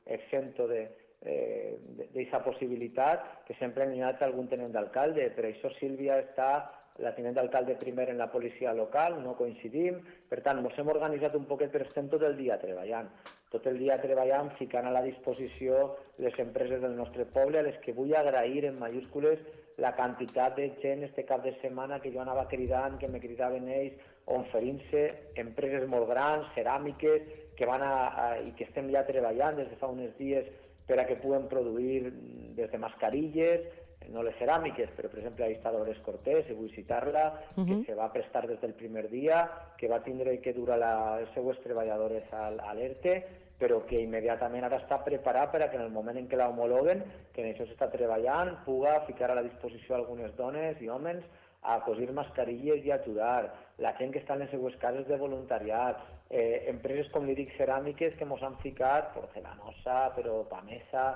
exento d'aquesta possibilitat, que sempre n'hi ha algun tinent d'alcalde. Per això Sílvia està, la tinent d'alcalde primer en la policia local, no coincidim, per tant, ens hem organitzat un poquet, però estem tot el dia treballant. Tot el dia treballant, ficant a la disposició les empreses del nostre poble, a les que vull agrair en majúscules la quantitat de gent este cap de setmana que jo anava cridant, que me cridaven ells, oferint-se, empreses molt grans, ceràmiques, que van i que estem ja treballant des de fa uns dies per a que puguen produir des de mascarilles, no les ceràmiques, però per exemple ahí està Dolores Cortés, i vull citar-la, que se va prestar des del primer dia, que va tindre que durar les seues treballadores a l'ERTE, però que immediatament ara està preparat per a que en el moment en què la homologuen, que en això s'està treballant, puga ficar a la disposició algunes dones i homes a cosir mascarilles i ajudar, la gent que està en les seues cases de voluntariat, empreses com li dic ceràmiques que ens han ficat, Porcelanosa, però Pamesa,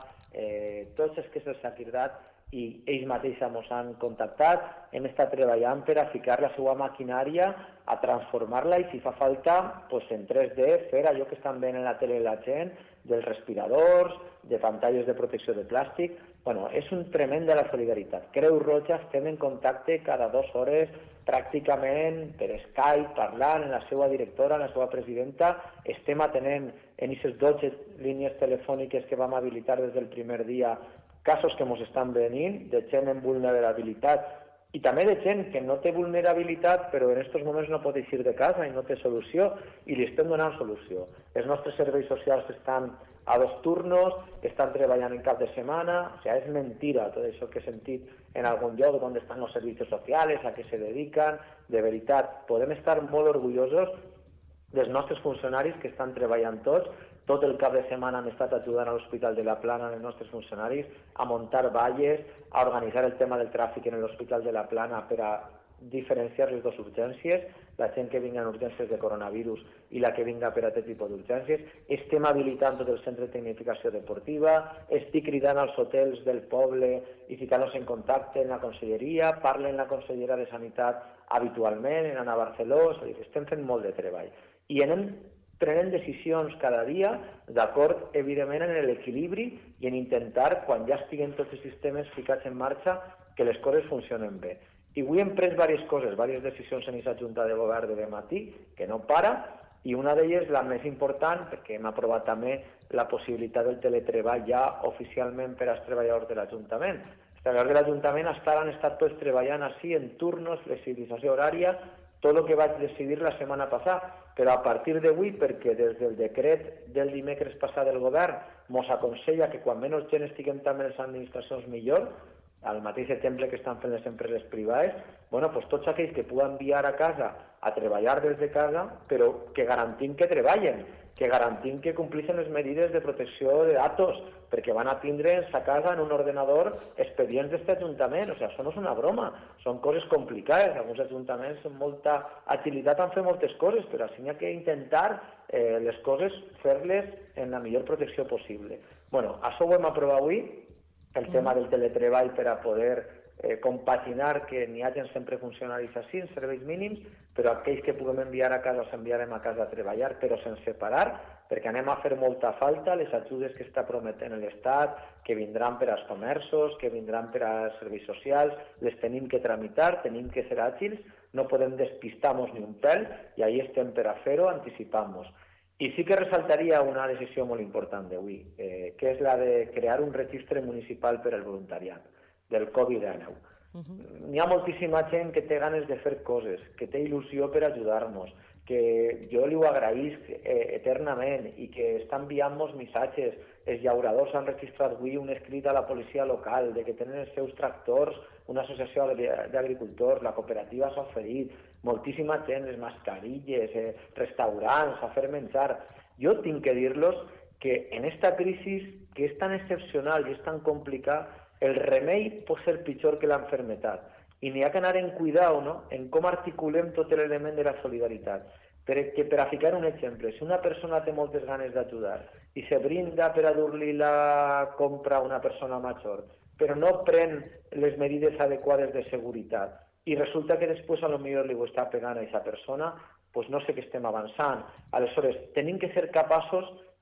tots els que se'ls ha cridat i ells mateixos ens han contactat, hem estat treballant per a ficar la seva maquinària, a transformar-la i si fa falta en 3D fer allò que estan veient en la tele la gent, dels respiradors, de pantalles de protecció de plàstic. Bueno, és un tremend de la solidaritat. Creu Roja estem en contacte cada 2 hores pràcticament per Skype, parlant amb la seva directora, amb la seva presidenta, estem atenent en aquestes 12 línies telefòniques que vam habilitar des del primer dia casos que ens estan venint, de gent en vulnerabilitat i també de gent que no té vulnerabilitat però en aquests moments no pot eixir de casa i no té solució i li estem donant solució. Els nostres serveis socials estan a 2 turnos, estan treballant en cap de setmana, o sigui, és mentira tot això que he sentit en algun lloc on estan els serveis socials, a què se dediquen. De veritat, podem estar molt orgullosos dels nostres funcionaris que estan treballant tots. Tot el cap de setmana han estat ajudant a l'Hospital de la Plana els nostres funcionaris a muntar valles, a organitzar el tema del tràfic en l'Hospital de la Plana per a diferenciar les dues urgències, la gent que vinga en urgències de coronavirus i la que vinga per a aquest tipus d'urgències. Estem habilitant tot el centre de tecnificació deportiva, estic cridant als hotels del poble i ficant-los en contacte amb la conselleria, parlen la consellera de Sanitat habitualment, en Ana Barceló, estem fent molt de treball. I anem prenent decisions cada dia d'acord, evidentment, en l'equilibri i en intentar, quan ja estiguen tots els sistemes ficats en marxa, que les coses funcionen bé. I avui hem pres diverses coses, diverses decisions en aquesta Junta de Govern de matí, que no para, i una d'elles, la més important, perquè hem aprovat també la possibilitat del teletreball ja oficialment per als treballadors de l'Ajuntament. Els treballadors de l'Ajuntament han estat tots treballant així en turnos, flexibilització horària, tot el que vaig decidir la setmana passada, però a partir d'avui, perquè des del decret del dimecres passat del govern ens aconsella que quan menys gent estiguem també en les administracions millor, al mateix exemple que estan fent les empreses privades, tots aquells que puguen enviar a casa a treballar des de casa, però que garantim que treballen, que garantim que compleixen les mesures de protecció de datos, perquè van a tindre a casa en un ordenador expedients d'aquest ajuntament. O sigui, això no és una broma, són coses complicades. Alguns ajuntaments amb molta agilitat han fet moltes coses, però així hi ha que intentar les coses fer-les en la millor protecció possible. Això ho hem aprovat avui, el tema del teletreball per a poder compaginar que n'hi hagi sempre funcionaris així, en serveis mínims, però aquells que puguem enviar a casa els enviarem a casa a treballar, però sense parar, perquè anem a fer molta falta les ajudes que està prometent l'Estat, que vindran per als comerços, que vindran per als serveis socials, les tenim que tramitar, tenim que ser àgils, no podem despistar-nos ni un pèl, i ahí estem per a fer-ho, anticipant-nos. I sí que ressaltaria una decisió molt important d'avui, que és la de crear un registre municipal per al voluntariat del Covid-19. N'hi ha moltíssima gent que té ganes de fer coses, que té il·lusió per ajudar-nos, que jo li ho agraïsc eternament i que està enviant-nos missatges. Els llauradors han registrat avui un escrit a la policia local de que tenen els seus tractors, una associació d'agricultors, la cooperativa s'ha oferit, moltíssima gent, les mascarilles, restaurants, a fer menjar. Jo tinc que dir-los que en esta crisi, que és tan excepcional i és tan complicada, el remei pot ser pitjor que l'enfermetat. I n'hi ha que anar en cuidado, no?, en com articulem tot l'element de la solidaritat. Perquè, per a ficar un exemple, si una persona té moltes ganes d'ajudar i se brinda per a dur-li la compra a una persona major, però no pren les mesures adequades de seguretat i resulta que després a lo millor li ho està pegant a aquesta persona, doncs no sé què estem avançant. Aleshores, tenim que ser capaços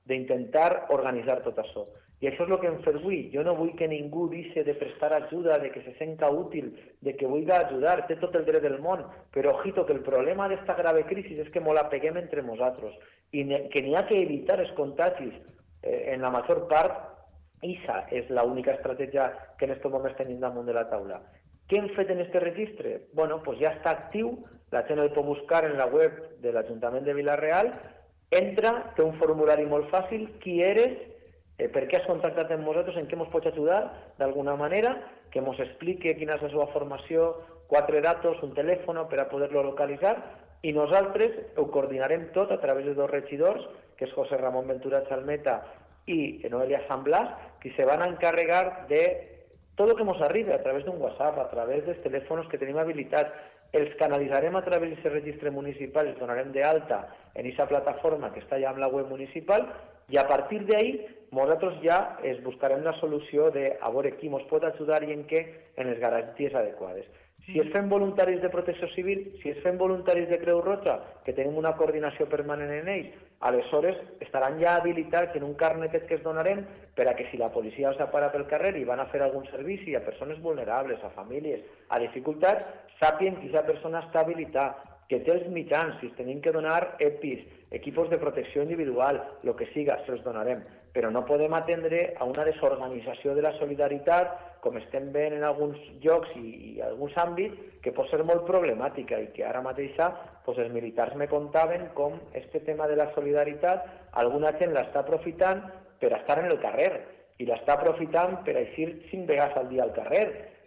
d'intentar organitzar tot això. I això és el que hem fet avui. Jo no vull que ningú deixi de prestar ajuda, de que se senta útil, de que vulgui ajudar, té tot el dret del món, però ojito, que el problema d'esta grave crisi és que mos la peguem entre nosaltres i que n'hi ha que evitar els contagis en la major part. Esa és l'única estratègia que en aquests moments tenim damunt de la taula. Què hem fet en aquest registre? Bueno, pues ja està actiu, la gent el pot buscar en la web de l'Ajuntament de Vila-real, entra, té un formulari molt fàcil, qui eres, per què has contactat amb nosaltres, en què ens pots ajudar d'alguna manera, que ens expliqui quina és la seva formació, 4 datos, un telèfon per a poder-lo localitzar, i nosaltres ho coordinarem tot a través de 2 regidors, que és José Ramón Ventura Chalmeta i Noelia San Blas, que se van a encarregar de tot el que ens arriba a través d'un WhatsApp, a través dels telèfons que tenim habilitats. Els canalitzarem a través d'aquest registre municipal, els donarem d'alta en aquesta plataforma que està ja amb la web municipal, i a partir d'ahí nosaltres ja es buscarem la solució de a veure qui ens pot ajudar i en què en les garanties adequades. Si es fem voluntaris de Protecció Civil, si es fem voluntaris de Creu Roja, que tenim una coordinació permanent en ells, aleshores estaran ja habilitats en un carnetet que es donarem per a que si la policia els para pel carrer i van a fer algun servici a persones vulnerables, a famílies, a dificultats, sàpien que aquesta persona està habilitada, que té els mitjans, si es tenim que donar EPIs, equipos de protecció individual, el que siga, se'ls donarem. Però no podem atendre a una desorganització de la solidaritat, com estem veient en alguns llocs i alguns àmbits, que pot ser molt problemàtica i que ara mateix els militars me contaven com aquest tema de la solidaritat alguna gent l'està aprofitant per estar en el carrer i l'està aprofitant per eixir 5 vegades al dia al carrer.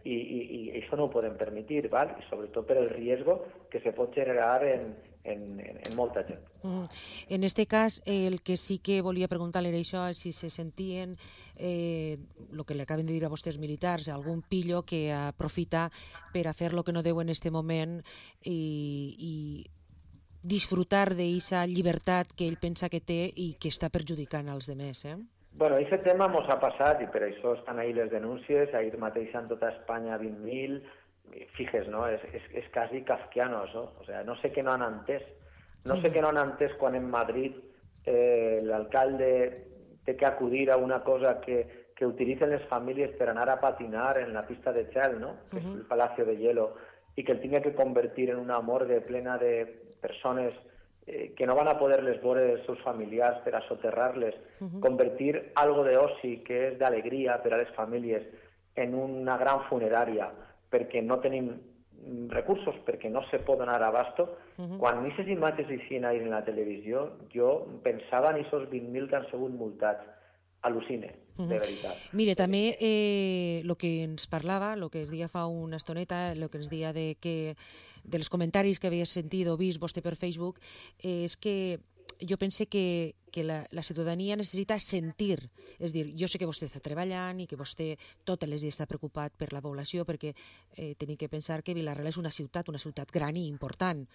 I això no ho podem permetre, val? I sobretot per el risc que se pot generar en molta gent. En este cas, el que sí que volia preguntar era això, si se sentien, el que li acaben de dir a vostès militars, algun pillo que aprofita per a fer el que no deu en este moment i disfrutar d'aquesta llibertat que ell pensa que té i que està perjudicant als demés, Bueno, aquest tema ens ha passat i per això estan ahí les denúncies, ahir mateix en tota Espanya 20.000, fijes, no? És quasi kafkiano, això. O sea, no sé què no han entès. No sé què no han entès quan en Madrid l'alcalde té que acudir a una cosa que utilitzen les famílies per anar a patinar en la pista de gel, no? Que és el Palacio de Hielo, i que el tingui que convertir en una morgue plena de persones que no van a poder-les veure els seus familiars per a soterrar-les, convertir algo de oci que és d'alegria per a les famílies en una gran funerària perquè no tenim recursos, perquè no se pot donar abasto. Quan aquestes imatges eixien ahir en la televisió, jo pensava en aquests 20.000 que han sigut multats. Al·lucine, de veritat. Mire, també el que ens parlava, el que ens deia fa una estoneta, el que ens deia dels comentaris que havia sentit o vist vostè per Facebook, és que jo pense que la ciutadania necessita sentir, és dir, jo sé que vostè està treballant i que vostè totes les dies està preocupat per la població perquè tenim que pensar que Vila-real és una ciutat gran i important,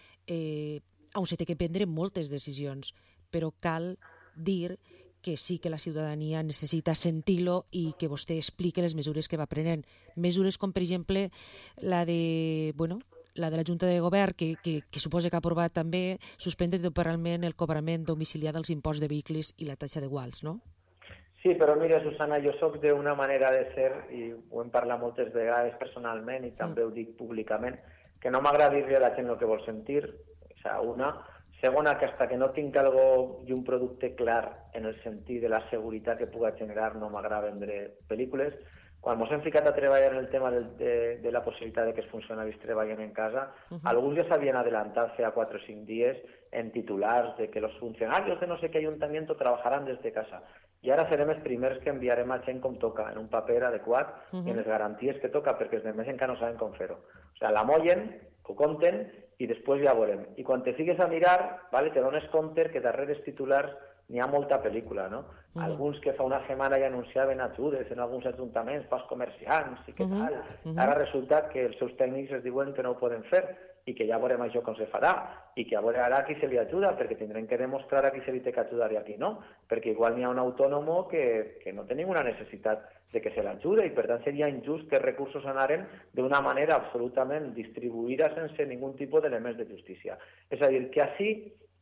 on se té que prendre moltes decisions, però cal dir que sí que la ciutadania necessita sentir-lo i que vostè expliqui les mesures que va prenent. Mesures com, per exemple, la de la Junta de Govern, que suposa que ha aprovat també suspendre temporalment el cobrament domiciliar dels imposts de vehicles i la taxa de guals, no? Sí, però mira, Susana, jo soc d'una manera de ser, i ho hem parlat moltes vegades personalment i també ho dic públicament, que no m'agrada dir-li a la gent el que vol sentir, una. Segona, que hasta que no tinc algo i un producte clar en el sentit de la seguretat que puga generar no m'agrada vendre pel·lícules. Quan ens hem ficat a treballar en el tema de la possibilitat de que els funcionaris treballen en casa, alguns ja s'havien adelantat fa 4 o 5 dies en titulars de que los funcionarios de no sé qué ayuntamiento trabajarán desde casa. I ara serem els primers que enviarem a gent com toca, en un paper adequat i en les garanties que toca, perquè els demés encara no saben com fer-ho. O sigui, la mollen, ho compten i després ja veurem. I quan te fiques a mirar, te dones compte que darrere els titulars n'hi ha molta pel·lícula, no? Alguns que fa una setmana ja anunciaven ajudes en alguns ajuntaments pels comerciants i què tal. Ara resulta que els seus tècnics es diuen que no ho poden fer i que ja veurem això com se farà i que a veure ara a qui se li ajuda, perquè tindrem que demostrar a qui se li té que ajudar i a qui no, perquè igual n'hi ha un autònom que no té ninguna necessitat de que se l'ajude i per tant seria injust que els recursos anaren d'una manera absolutament distribuïda sense ningú tipus d'elements de justícia. És a dir, que així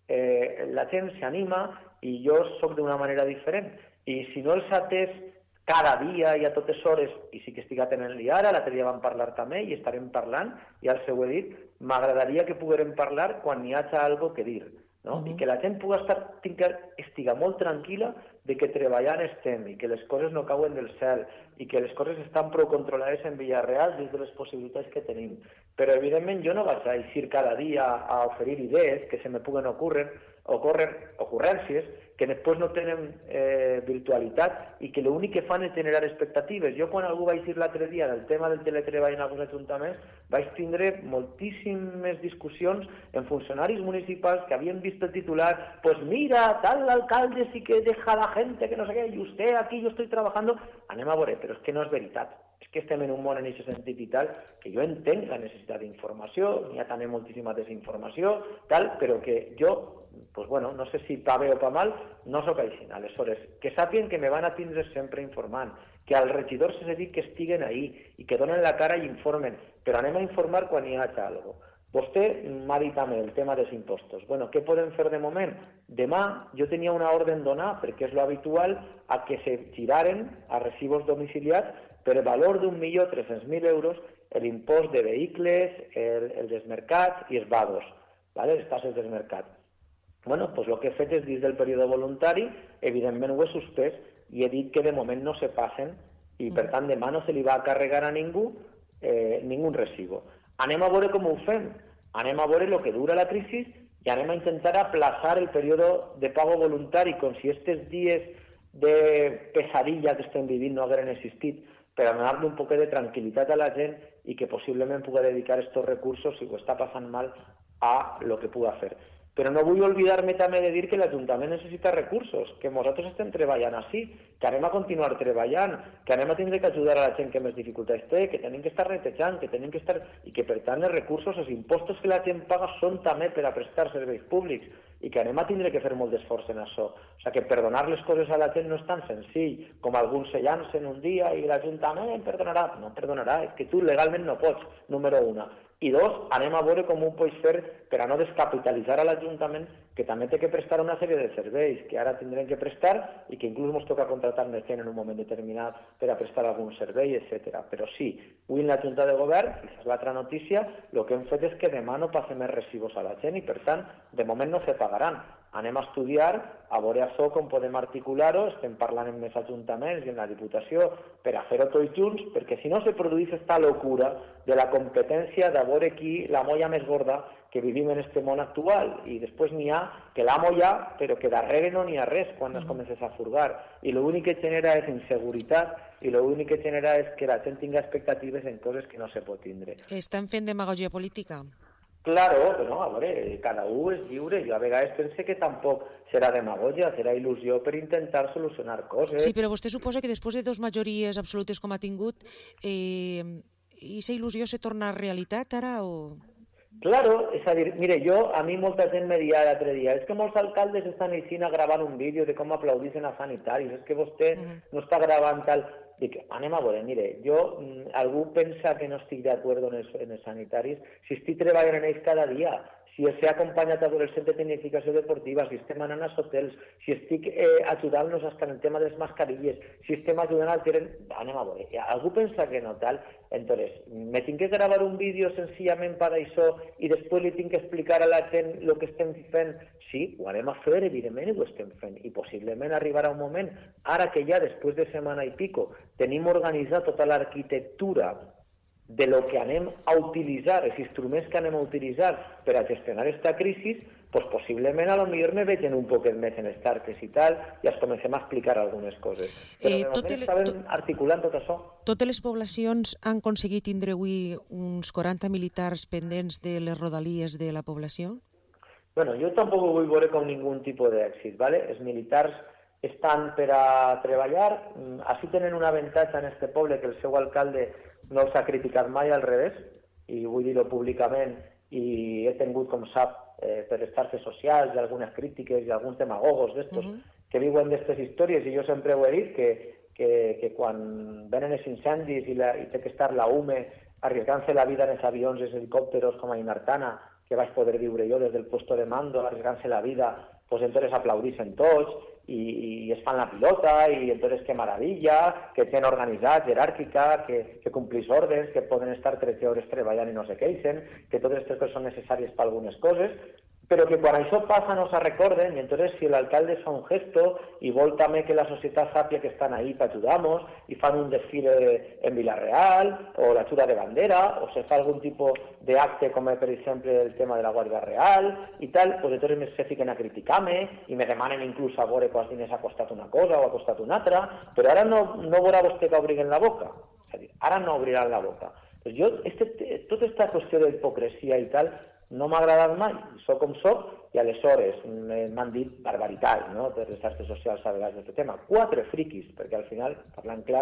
la gent s'anima i jo soc d'una manera diferent. I si no els atès cada dia i a totes hores, i sí que estic atenent-li ara, l'altre dia vam parlar també i estarem parlant, ja els ho he dit, m'agradaria que poguérem parlar quan hi hagi alguna cosa que dir, no? I que la gent pugui estiga molt tranquil·la de que treballant estem i que les coses no cauen del cel i que les coses estan prou controlades en Villarreal des de les possibilitats que tenim. Però, evidentment, jo no vaig a eixir cada dia a oferir idees que se me puguen ocórrer ocurrències que després no tenen virtualitat i que l'únic que fan és generar expectatives. Jo quan algú va eixir l'altre dia del tema del teletreball en alguns ajuntaments vaig tindre moltíssimes discussions en funcionaris municipals que havien vist el titular, pues mira, tal alcalde sí que deja a la gente que no sé què, i usted aquí yo estoy trabajando. Anem a veure, però és que no és veritat. És que estem en un món en aquest sentit i tal, que jo entenc la necessitat d'informació, n'hi ha també moltíssima desinformació, tal, però que jo, pues bueno, no sé si pa bé o pa mal, no sóc així. Aleshores, que sàpien que me van a tindre sempre informant, que als regidors se dit que estiguen ahí i que donen la cara i informen, però anem a informar quan hi hagi alguna cosa. Vostè m'ha dit també el tema dels impostos. Bueno, què podem fer de moment? Demà jo tenia una ordre donar, perquè és lo habitual, a que se giraren a residus domiciliats per valor d'1.300.000 euros l'impost de vehicles, el dels mercats i els vagos, les tasses dels mercats. Bueno, doncs el que he fet és, dins del període voluntari, evidentment ho he suspès i he dit que de moment no se passen i, per tant, demà no se li va carregar a ningú ningú recibo. Anem a veure com ho fem, anem a veure el que dura la crisi i anem a intentar aplaçar el període de pago voluntari com si aquests dies de pesadilla que estem vivint no hagueren existit, per donar-li un poc de tranquil·litat a la gent i que possiblement pugui dedicar aquests recursos, si ho està passant mal, a lo que pugui fer. Però no vull oblidar-me també de dir que l'Ajuntament necessita recursos, que nosaltres estem treballant així, que anem a continuar treballant, que anem a tindre que ajudar a la gent que més dificultats té, que tenim que estar netejant, que tenim que estar... i que, per tant, els recursos, els impostos que la gent paga són també per a prestar serveis públics i que anem a tindre que fer molt d'esforç en això. O sigui que perdonar les coses a la gent no és tan senzill com alguns se llancen un dia i l'Ajuntament perdonarà. No perdonarà, és que tu legalment no pots, número 1. I 2, anem a veure com ho pots fer per a no descapitalitzar a l'Ajuntament, que també té que prestar una sèrie de serveis que ara tindrem que prestar i que inclús ens toca contratar més gent en un moment determinat per a prestar algun servei, etc. Però sí, avui en la Junta de Govern, i és l'altra notícia, el que hem fet és que demà no passe més residus a la gent i, per tant, de moment no se pagaran. Anem a estudiar, a veure això com podem articular-ho, estem parlant amb més ajuntaments i en la Diputació per a fer-ho tots junts, perquè si no se produeix aquesta locura de la competència de veure qui la molla més gorda que vivim en este món actual, i després n'hi ha que l'amo ja, però que darrere no n'hi ha res quan es comences a furgar, i l'únic que genera és inseguretat i l'únic que genera és que la gent tingui expectatives en coses que no se pot tindre. Estan fent demagògia política? Claro, però a veure, cada un és lliure. Jo a vegades pense que tampoc serà demagògia, serà il·lusió per intentar solucionar coses. Sí, però vostè suposa que després de 2 majories absolutes com ha tingut, aquesta il·lusió se torna realitat ara o...? Claro, és a dir, mire, a mi molta gent me deia l'altre dia, és que molts alcaldes estan així gravant un vídeo de com aplaudissin a sanitaris, és que vostè no està gravant tal... Dic, anem a veure, mire, algú pensa que no estic d'acord en els sanitaris, si estic treballant en ells cada dia, si els he acompanyat a veure el centre de tecnificació deportiva, si estem anant als hotels, si estic ajudant-los en el tema de les mascarilles, si estem ajudant al terreny... Anem a veure, algú pensa que no tal, entonces, me tinc que gravar un vídeo senzillament per això i després li tinc que explicar a la gent el que estem fent? Sí, ho anem a fer, evidentment ho estem fent, i possiblement arribarà un moment, ara que ja després de setmana i pico tenim organitzat tota l'arquitectura de lo que anem a utilitzar, els instruments que anem a utilitzar per a gestionar aquesta crisi, doncs possiblement a lo millor me vegin un poquet més en els tartes i tal, i ens comencem a explicar algunes coses. Però de moment estàvem articulant tot això. Totes les poblacions han aconseguit tindre avui uns 40 militars pendents de les rodalies de la població? Bueno, jo tampoc ho vull veure com ningú tipus d'èxit, ¿vale? Els militars estan per a treballar, així tenen un avantatge en este poble que el seu alcalde no els ha criticat mai, al revés, i vull dir-ho públicament, i he tingut, com sap, per les xarxes socials i algunes crítiques i alguns demagogos d'estos que viuen d'aquestes històries, i jo sempre ho he dit, que quan venen els incendis i té que estar la UME arriesgant-se la vida en els avions i els helicòpteros com a Inartana, que vaig poder viure jo des del puesto de mando, arriesgant-se la vida, pues entonces aplaudixen tots i es fan la pilota i entonces que meravella, que tenen organitzat, jeràrquica, que complís ordres, que poden estar 13 hores treballant i no se queixen, que totes aquestes coses són necessàries per algunes coses, però que quan això passa no se recorden i entonces si l'alcalde fa un gesto i vol també que la societat sàpia que estan ahí per ajudar-nos i fan un desfile en Villarreal o la xura de bandera o se fa algun tipus d'acte com per exemple el tema de la Guàrdia Real i tal, pues entonces se fiquen a criticar-me i me demanen inclús a veure quants diners ha costat una cosa o ha costat una altra, però ara no veurà vostè que obrin la boca, és a dir, ara no obriran la boca. Pues jo, tota aquesta qüestió d'hipocresia i tal, no m'ha agradat mai, soc com soc i aleshores m'han dit barbaritats, no?, per les xarxes socials a vegades d'aquest tema. 4 friquis, perquè al final, parlant clar,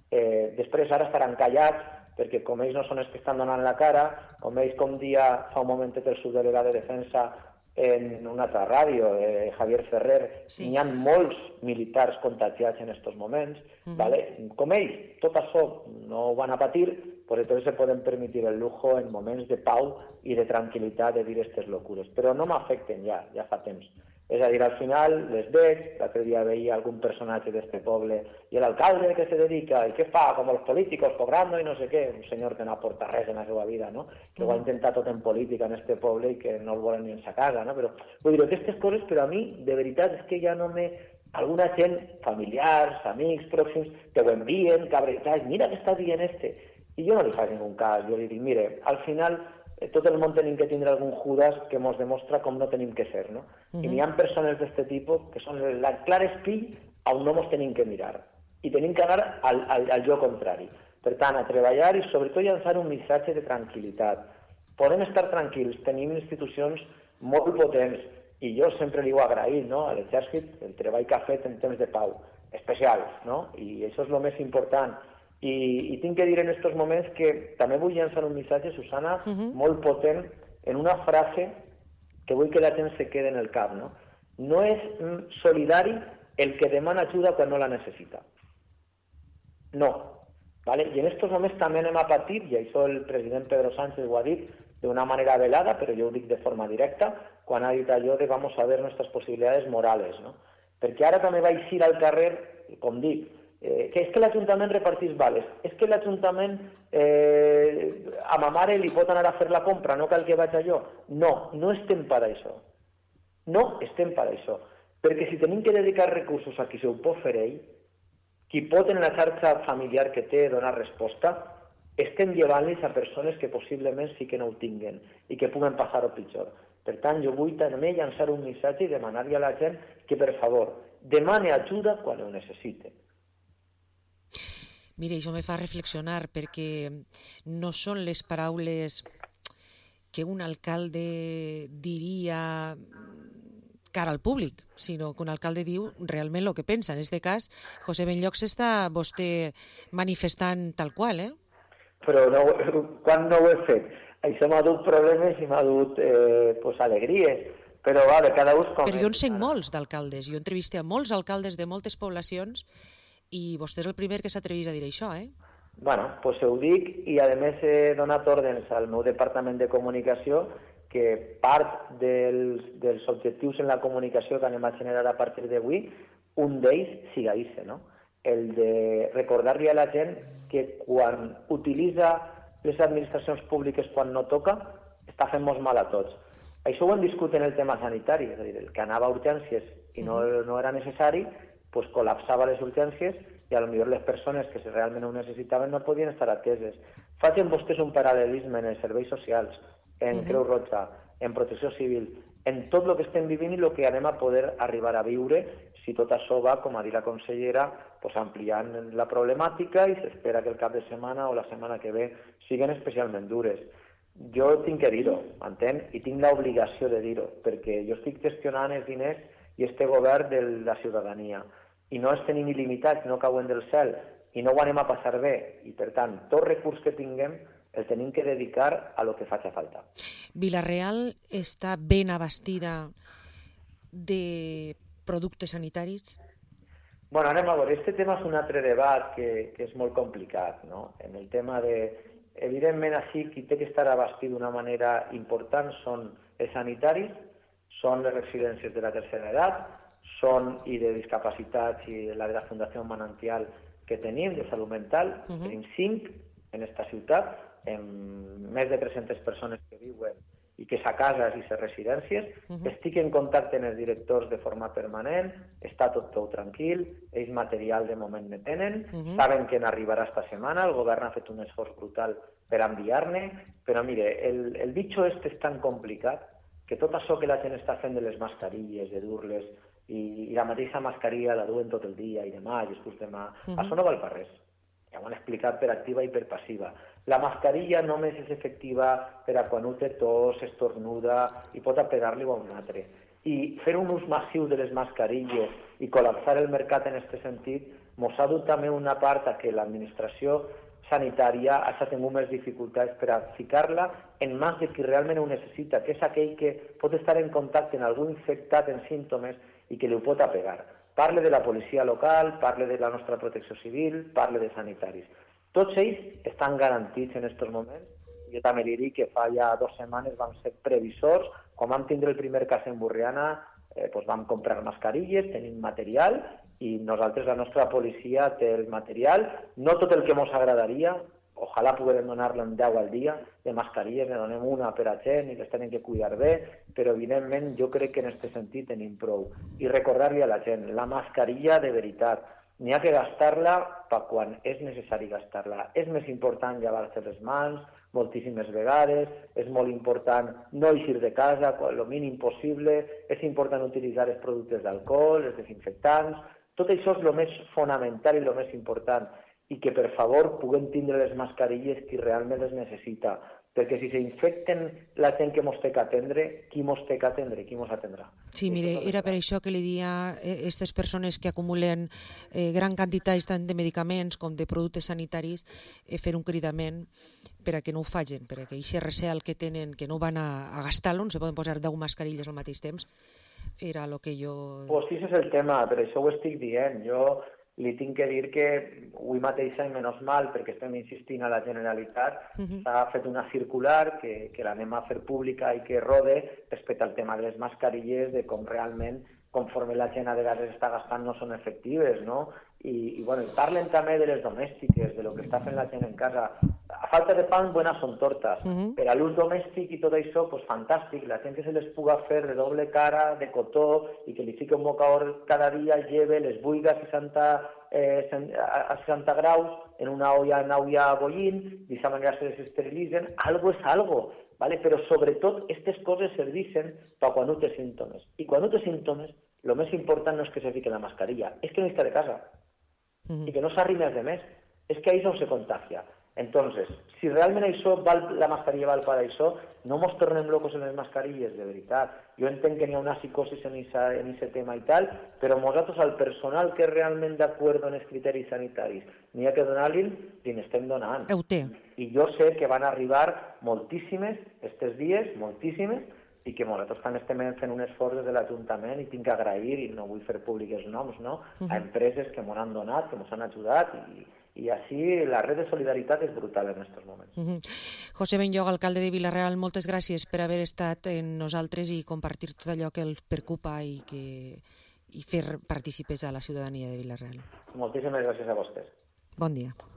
després ara estaran callats perquè com ells no són els que estan donant la cara, com ells com dia fa un momentet el subdelegat de defensa en una altra ràdio, Javier Ferrer, sí. N'hi ha molts militars contagiats en aquests moments, ¿vale? Com ells, tot això no ho van a patir, pues entonces se pueden permitir el lujo en moments de pau i de tranquil·litat de dir aquestes locures, però no m'afecten ja fa temps. És a dir, al final les veig, l'altre dia veia algun personatge d'este poble i l'alcalde que se dedica, i què fa, com els políticos, cobrando i no sé què, un senyor que no aporta res en la seva vida, no?, que ho ha intentat tot en política en este poble i que no el volen ni en sa casa, no?, però vull dir, aquestes coses, però a mi, de veritat, és que ja no me... Alguna gent, familiars, amics, pròxims, que ho envien, cabretats, mira què està dient este, i jo no li faig ningú cas, jo li dic, mire, al final tot el món tenim que tindre algun Judas que ens demostra com no tenim que ser, no? I n'hi ha persones d'aquest tipus que són el clar espill on no ens tenim que mirar i tenim que anar al lloc contrari. Per tant, a treballar i sobretot llançar un missatge de tranquil·litat. Podem estar tranquils, tenim institucions molt potents i jo sempre li ho he agraït, no?, a l'exèrcit, el treball que ha fet en temps de pau, especials, no?, i això és el més important. I tinc que dir en aquests moments que també vull llançar un missatge, Susana, molt potent, en una frase que vull que la gent se quede en el cap, no? No és solidari el que demana ajuda quan no la necessita. No. ¿Vale? I en aquests moments també anem a patir, i això el president Pedro Sánchez ho ha dit d'una manera velada, però jo ho dic de forma directa, quan ha dit allò de vamos a ver nuestras posibilidades morales, no? Perquè ara també va eixir al carrer, com dic, que és que l'Ajuntament repartís vales, és que l'Ajuntament a ma mare li pot anar a fer la compra, no cal que vaig jo. No, no estem per això. No estem per això. Perquè si tenim que dedicar recursos a qui se ho pot fer ell, qui pot en la xarxa familiar que té donar resposta, estem llevant-los a persones que possiblement sí que no ho tinguen i que puguen passar-ho pitjor. Per tant, jo vull també llançar un missatge i demanar-li a la gent que, per favor, demane ajuda quan ho necessite. Mira, això me fa reflexionar perquè no són les paraules que un alcalde diria cara al públic, sinó que un alcalde diu realment el que pensa. En aquest cas, José Benlloch s'està vostè manifestant tal qual, Però no, quan no ho he fet? Això m'ha dut problemes i m'ha dut alegries, però vale, cada ús com... Però jo en sé molts d'alcaldes, jo entrevisté a molts alcaldes de moltes poblacions i vostè és el primer que s'atrevís a dir això, Bueno, doncs ho dic i a més he donat ordres al meu departament de comunicació que part dels objectius en la comunicació que anem a generar a partir d'avui, un d'ells siga això, no? El de recordar-li a la gent que quan utilitza les administracions públiques quan no toca, està fent molt mal a tots. Això ho hem discutit en el tema sanitari, és a dir, el que anava a urgències i no era necessari, pues col·lapsava les urgències i potser les persones que realment ho necessitaven no podien estar ateses. Facin vostès un paral·lelisme en els serveis socials, en Creu Roja, en Protecció Civil, en tot el que estem vivint i el que anem a poder arribar a viure si tot això va, com ha dit la consellera, pues ampliant la problemàtica i s'espera que el cap de setmana o la setmana que ve siguin especialment dures. Jo tinc que dir-ho, entén? I tinc l'obligació de dir-ho, perquè jo estic gestionant els diners i este govern de la ciutadania. I no els tenim il·limitats, no cauen del cel, i no ho anem a passar bé. I, per tant, tot recurs que tinguem el tenim que dedicar a lo que faci falta. Vila-real està ben abastida de productes sanitaris? Bueno, anem a veure. Este tema és un altre debat que és molt complicat, no? En el tema de Evidentment, així, qui té que estar abastit d'una manera important són els sanitaris, són les residències de la tercera edat, són i de discapacitats i la de la Fundació Manantial que tenim, de salut mental. Tenim 5 en esta ciutat, amb més de 300 persones que viuen i que és a cases i a residències. Estic en contacte amb els directors de forma permanent, està tot tranquil, ells material de moment ne tenen, saben que n'arribarà esta setmana, el govern ha fet un esforç brutal per enviar-ne, però mire, el bitxo és tan complicat que tot això que la gent està fent de les mascarilles, de dur-les, i la mateixa mascarilla la duen tot el dia, i demà, i després demà, això no val per res. Ja ho han explicat per activa i per passiva. La mascarilla només és efectiva per a quan un té tos, estornuda i pot apegar-li a un altre. I fer un ús massiu de les mascarilles i col·lapsar el mercat en aquest sentit ens ha dut també una part a que l'administració sanitària ha tingut més dificultats per a ficar-la en mans de qui realment ho necessita, que és aquell que pot estar en contacte amb algú infectat en símptomes i que li ho pot apegar. Parle de la policia local, parle de la nostra protecció civil, parle de sanitaris. Tots ells estan garantits en aquests moments. Jo també li dic que fa ja 2 setmanes vam ser previsors. Quan vam tindre el primer cas en Borriana, vam comprar mascarilles, tenim material, i nosaltres, la nostra policia, té el material, no tot el que ens agradaria, ojalà poguem donar-la en 10 al dia, de mascarilles, ne donem una per a gent i les tenen que cuidar bé, però evidentment jo crec que en aquest sentit tenim prou. I recordar-li a la gent, la mascarilla de veritat, n'hi ha que gastar-la per quan és necessari gastar-la. És més important llevar-se les mans moltíssimes vegades, és molt important no eixir de casa el mínim possible, és important utilitzar els productes d'alcohol, els desinfectants. Tot això és el més fonamental i el més important, i que per favor puguem tindre les mascarilles qui realment les necessita, perquè si s'infecten la gent que ens té que atendre, qui ens té que atendre, qui ens atendrà. Sí, mire, era per això que li dia a aquestes persones que acumulen gran quantitat tant de medicaments com de productes sanitaris fer un cridament per a que no ho facin, per a que aquest recel que tenen, que no van a gastar-lo, no se poden posar 10 mascarilles al mateix temps, era el que jo... Pues sí, és el tema, per això ho estic dient. Jo li tinc que dir que avui mateix, menys mal, perquè estem insistint a la Generalitat, s'ha fet una circular que l'anem a fer pública i que rode respecte al tema de les mascarilles, de com realment, conforme la gent a vegades està gastant, no són efectives, no? I parlen també de les domèstiques, de lo que està fent la gent en casa. A falta de pan, buenas son tortas. Per a l'ús domèstic i tot això, pues fantàstic. La gent que se les puga fer de doble cara, de cotó, i que li fique un bocaor cada dia, lleve, les buiga a 60 graus en una olla bollint, d'aquesta manera se desesteritzen. Algo és algo, ¿vale? Però sobretot aquestes coses serveixen per quan no té símptomes. I quan no té símptomes, el més important no és que se fique la mascarilla, és que no està de casa i que no s'arrimi als demés. És que ahí no se contagia. Entonces, si realment això la mascarilla val per això, no ens tornem locos en les mascarilles, de veritat. Jo entenc que n'hi ha una psicosis en aquest tema i tal, però nosaltres, al personal que és realment d'acord amb els criteris sanitaris, n'hi ha que donar-li, li n'estem donant. I jo sé que van arribar moltíssimes, aquests dies, moltíssimes, i que nosaltres també estem fent un esforç des de l'Ajuntament i tinc que agrair, i no vull fer públics els noms, no? A empreses que ens han donat, que ens han ajudat, i així la red de solidaritat és brutal en aquests moments. José Benlloch, alcalde de Vila-real, moltes gràcies per haver estat amb nosaltres i compartir tot allò que els preocupa i fer partícipes a la ciutadania de Vila-real. Moltíssimes gràcies a vostès. Bon dia.